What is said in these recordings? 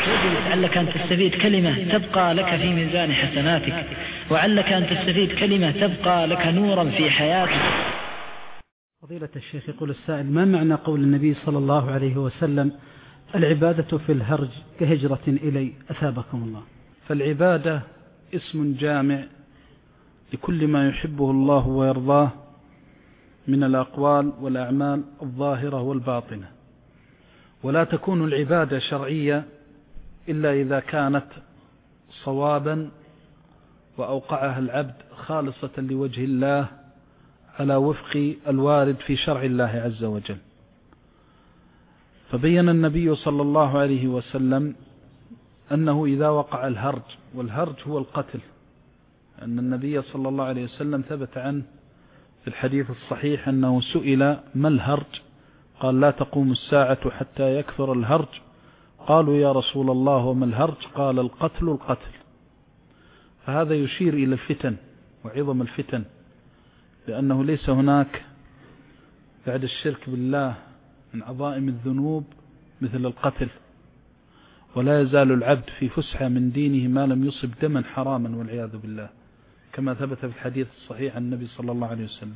لعلك أن تستفيد كلمة تبقى لك في ميزان حسناتك، وعلك أن تستفيد كلمة تبقى لك نورا في حياتك. فضيلة الشيخ، يقول السائل: ما معنى قول النبي صلى الله عليه وسلم: العبادة في الهرج كهجرة إلي؟ أثابكم الله. فالعبادة اسم جامع لكل ما يحبه الله ويرضاه من الأقوال والأعمال الظاهرة والباطنة، ولا تكون العبادة شرعية إلا إذا كانت صوابا وأوقعها العبد خالصة لوجه الله على وفق الوارد في شرع الله عز وجل. فبين النبي صلى الله عليه وسلم أنه إذا وقع الهرج، والهرج هو القتل، أن النبي صلى الله عليه وسلم ثبت عنه في الحديث الصحيح أنه سئل: ما الهرج؟ قال: لا تقوم الساعة حتى يكثر الهرج. قالوا: يا رسول الله وما الهرج؟ قال: القتل. فهذا يشير إلى الفتن وعظم الفتن، لأنه ليس هناك بعد الشرك بالله من عظائم الذنوب مثل القتل، ولا يزال العبد في فسحة من دينه ما لم يصب دما حراما والعياذ بالله، كما ثبت في الحديث الصحيح عن النبي صلى الله عليه وسلم.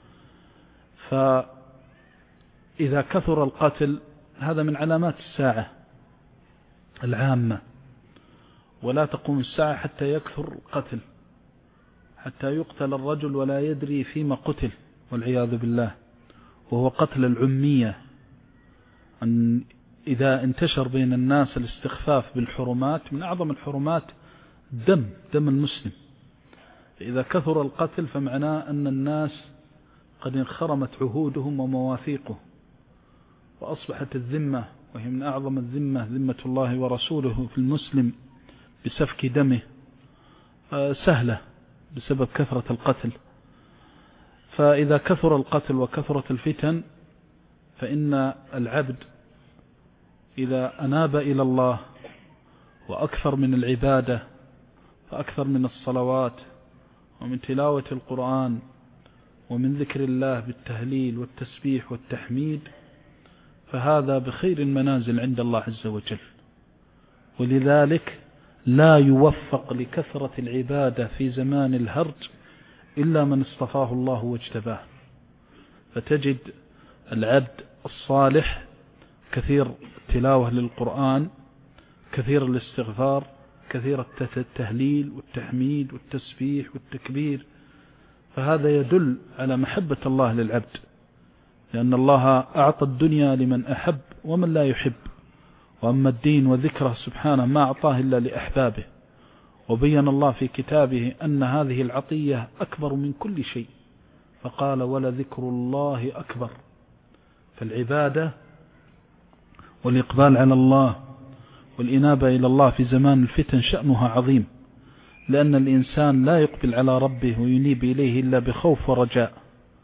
فإذا كثر القتل هذا من علامات الساعة العامة، ولا تقوم الساعة حتى يكثر القتل، حتى يقتل الرجل ولا يدري فيما قتل والعياذ بالله، وهو قتل العمية. أن إذا انتشر بين الناس الاستخفاف بالحرمات، من أعظم الحرمات دم المسلم، إذا كثر القتل فمعناه أن الناس قد انخرمت عهودهم ومواثيقه، وأصبحت الذمة، وهي من أعظم الذمة ذمة الله ورسوله في المسلم بسفك دمه، سهلة بسبب كثرة القتل. فإذا كثر القتل وكثرت الفتن فإن العبد إذا أناب إلى الله وأكثر من العبادة، فأكثر من الصلوات ومن تلاوة القرآن ومن ذكر الله بالتهليل والتسبيح والتحميد، فهذا بخير المنازل عند الله عز وجل. ولذلك لا يوفق لكثرة العبادة في زمان الهرج إلا من اصطفاه الله واجتباه. فتجد العبد الصالح كثير التلاوة للقرآن، كثير الاستغفار، كثير التهليل والتحميد والتسبيح والتكبير، فهذا يدل على محبة الله للعبد، لأن الله أعطى الدنيا لمن أحب ومن لا يحب، وأما الدين وذكره سبحانه ما أعطاه إلا لأحبابه. وبين الله في كتابه أن هذه العطية أكبر من كل شيء، فقال: ولذكر الله أكبر. فالعبادة والإقبال على الله والإنابة إلى الله في زمان الفتن شأنها عظيم، لأن الإنسان لا يقبل على ربه وينيب إليه إلا بخوف ورجاء.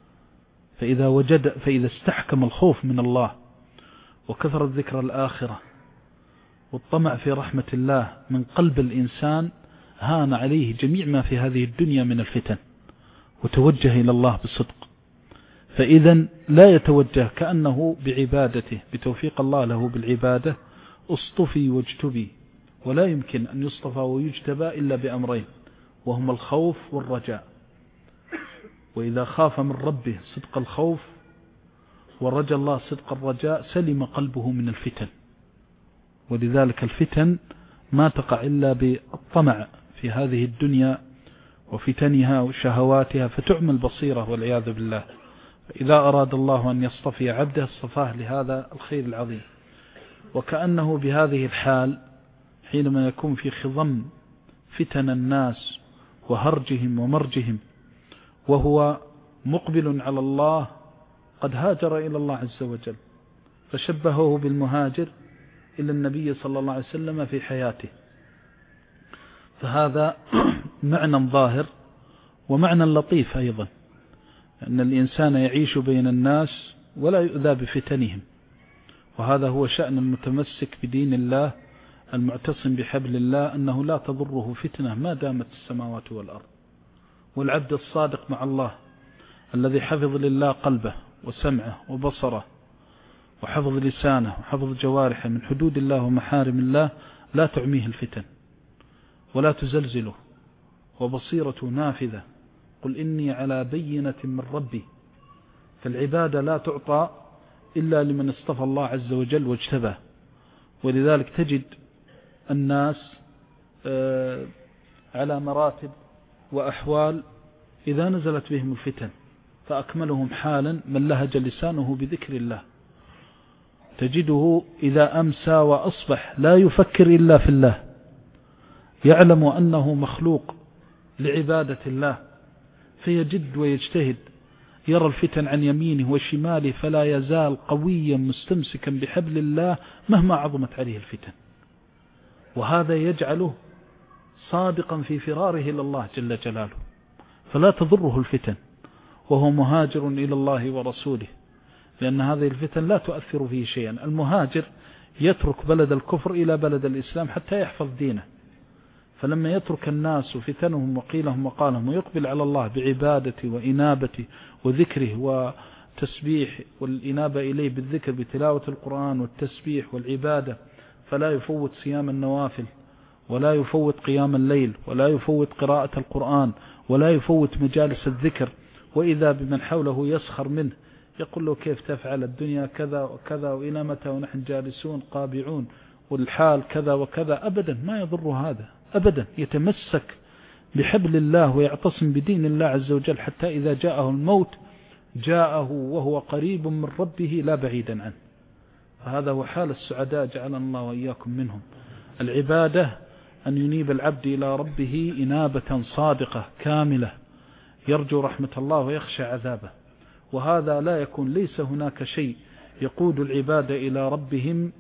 فإذا استحكم الخوف من الله وكثر الذكر الآخرة والطمع في رحمة الله من قلب الإنسان، هان عليه جميع ما في هذه الدنيا من الفتن وتوجه إلى الله بصدق. فإذا لا يتوجه كأنه بعبادته بتوفيق الله له بالعبادة اصطفي واجتبي، ولا يمكن أن يصطفى ويجتبى إلا بأمرين، وهما الخوف والرجاء. وإذا خاف من ربه صدق الخوف ورجى الله صدق الرجاء سلم قلبه من الفتن. ولذلك الفتن ما تقع إلا بالطمع في هذه الدنيا وفتنها وشهواتها، فتعمى البصيرة والعياذ بالله. إذا أراد الله أن يصطفي عبده اصطفاه لهذا الخير العظيم. وكأنه بهذه الحال حينما يكون في خضم فتن الناس وهرجهم ومرجهم وهو مقبل على الله قد هاجر إلى الله عز وجل، فشبهه بالمهاجر إلى النبي صلى الله عليه وسلم في حياته. فهذا معنى ظاهر ومعنى لطيف أيضا، أن الإنسان يعيش بين الناس ولا يؤذى بفتنهم، وهذا هو شأن المتمسك بدين الله المعتصم بحبل الله، أنه لا تضره فتنة ما دامت السماوات والأرض. والعبد الصادق مع الله الذي حفظ لله قلبه وسمعه وبصره وحفظ لسانه وحفظ جوارحه من حدود الله ومحارم الله، لا تعميه الفتن ولا تزلزله، وبصيرته نافذة. قل إني على بينة من ربي. فالعبادة لا تعطى إلا لمن اصطفى الله عز وجل واجتباه. ولذلك تجد الناس على مراتب وأحوال إذا نزلت بهم الفتن، فأكملهم حالا من لهج لسانه بذكر الله. تجده إذا أمسى وأصبح لا يفكر إلا في الله، يعلم أنه مخلوق لعبادة الله، فيجد ويجتهد، يرى الفتن عن يمينه وشماله، فلا يزال قويا مستمسكا بحبل الله مهما عظمت عليه الفتن. وهذا يجعله صادقا في فراره إلى الله جل جلاله، فلا تضره الفتن وهو مهاجر إلى الله ورسوله، لأن هذه الفتن لا تؤثر فيه شيئا. المهاجر يترك بلد الكفر إلى بلد الإسلام حتى يحفظ دينه، فلما يترك الناس فتنهم وقيلهم وقالهم ويقبل على الله بعبادته وإنابته وذكره وتسبيح والإنابة إليه بالذكر بتلاوة القرآن والتسبيح والعبادة، فلا يفوت صيام النوافل، ولا يفوت قيام الليل، ولا يفوت قراءة القرآن، ولا يفوت مجالس الذكر. وإذا بمن حوله يسخر منه، يقول له كيف تفعل، الدنيا كذا وكذا، وإلى متى ونحن جالسون قابعون، والحال كذا وكذا. أبدا ما يضر هذا أبدا، يتمسك بحبل الله ويعتصم بدين الله عز وجل، حتى إذا جاءه الموت جاءه وهو قريب من ربه لا بعيدا عنه. فهذا هو حال السعداء، جعلنا الله وإياكم منهم. العبادة أن ينيب العبد إلى ربه إنابة صادقة كاملة، يرجو رحمة الله ويخشى عذابه. وهذا لا يكون، ليس هناك شيء يقود العبادة إلى ربهم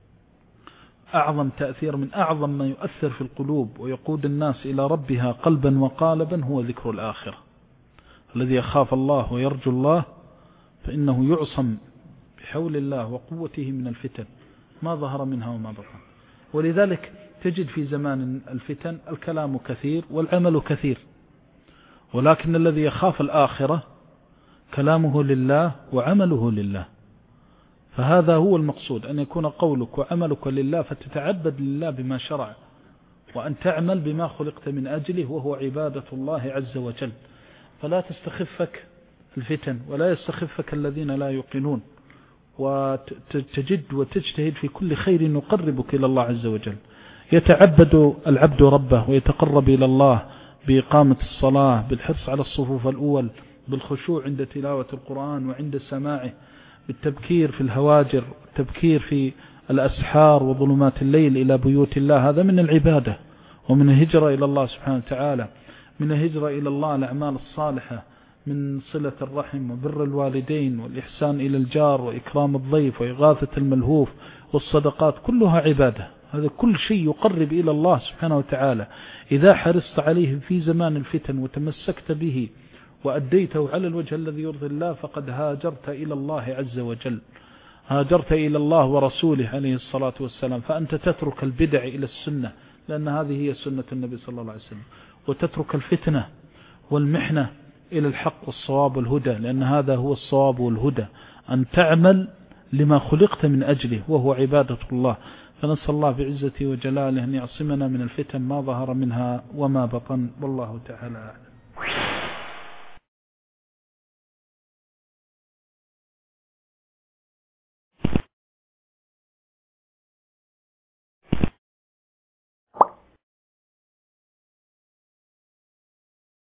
أعظم تأثير من أعظم ما يؤثر في القلوب ويقود الناس إلى ربها قلبا وقالبا، هو ذكر الآخرة. الذي يخاف الله ويرجو الله فإنه يعصم بحول الله وقوته من الفتن ما ظهر منها وما بطن. ولذلك تجد في زمان الفتن الكلام كثير والعمل كثير، ولكن الذي يخاف الآخرة كلامه لله وعمله لله. فهذا هو المقصود، أن يكون قولك وعملك لله، فتتعبد لله بما شرع، وأن تعمل بما خلقت من أجله، وهو عبادة الله عز وجل. فلا تستخفك الفتن ولا يستخفك الذين لا يوقنون، وتجد وتجتهد في كل خير يقربك إلى الله عز وجل. يتعبد العبد ربه ويتقرب إلى الله بإقامة الصلاة، بالحرص على الصفوف الأول، بالخشوع عند تلاوة القرآن وعند سماعه، بالتبكير في الهواجر، التبكير في الأسحار وظلمات الليل إلى بيوت الله. هذا من العبادة ومن الهجرة إلى الله سبحانه وتعالى، من الهجرة إلى الله الأعمال الصالحة، من صلة الرحم وبر الوالدين والإحسان إلى الجار وإكرام الضيف وإغاثة الملهوف والصدقات، كلها عبادة. هذا كل شيء يقرب إلى الله سبحانه وتعالى. إذا حرصت عليه في زمان الفتن وتمسكت به وأديته على الوجه الذي يرضي الله، فقد هاجرت إلى الله عز وجل، هاجرت إلى الله ورسوله عليه الصلاة والسلام. فأنت تترك البدع إلى السنة، لأن هذه هي سنة النبي صلى الله عليه وسلم، وتترك الفتنة والمحنة إلى الحق والصواب والهدى، لأن هذا هو الصواب والهدى، أن تعمل لما خلقت من أجله وهو عبادة الله. فنسأل الله بعزته وجلاله أن يعصمنا من الفتن ما ظهر منها وما بطن، والله تعالى أعلم.